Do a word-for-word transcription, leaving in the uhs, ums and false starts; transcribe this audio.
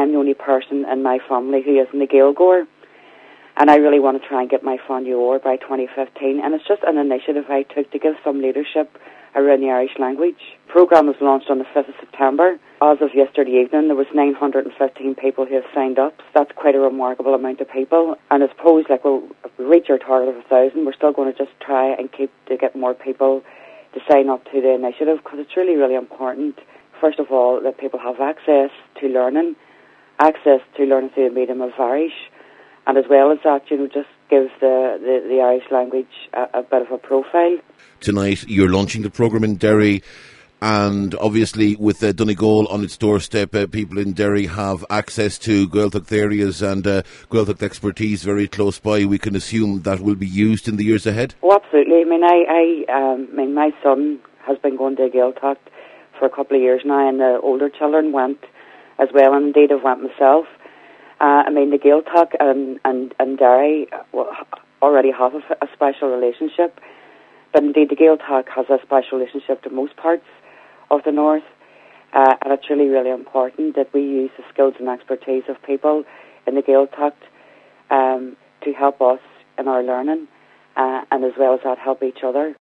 I'm the only person in my family who isn't a Gaeilgeoir, and I really want to try and get my Fáinne by twenty fifteen, and it's just an initiative I took to give some leadership around the Irish language. The programme was launched on the fifth of September. As of yesterday evening, there was nine hundred fifteen people who have signed up. So that's quite a remarkable amount of people. And I suppose, like, we'll, if we reach our target of a thousand, we're still going to just try and keep to get more people to sign up to the initiative, because it's really, really important, first of all, that people have access to learning, access to learning through the medium of Irish, and as well as that, you know, just gives the, the, the Irish language a, a bit of a profile. Tonight, you're launching the programme in Derry, and obviously with uh, Donegal on its doorstep, uh, people in Derry have access to Gaeltacht areas and uh, Gaeltacht expertise very close by. We can assume that will be used in the years ahead? Oh, absolutely. I mean, I, I, um, I mean, my son has been going to Gaeltacht for a couple of years now, and the older children went as well, and indeed I've went myself. Uh, I mean, the Gaeltacht and, and, and Derry well, already have a, a special relationship, but indeed the Gaeltacht has a special relationship to most parts of the north, uh, and it's really, really important that we use the skills and expertise of people in the Gaeltacht um, to help us in our learning, uh, and as well as that help each other.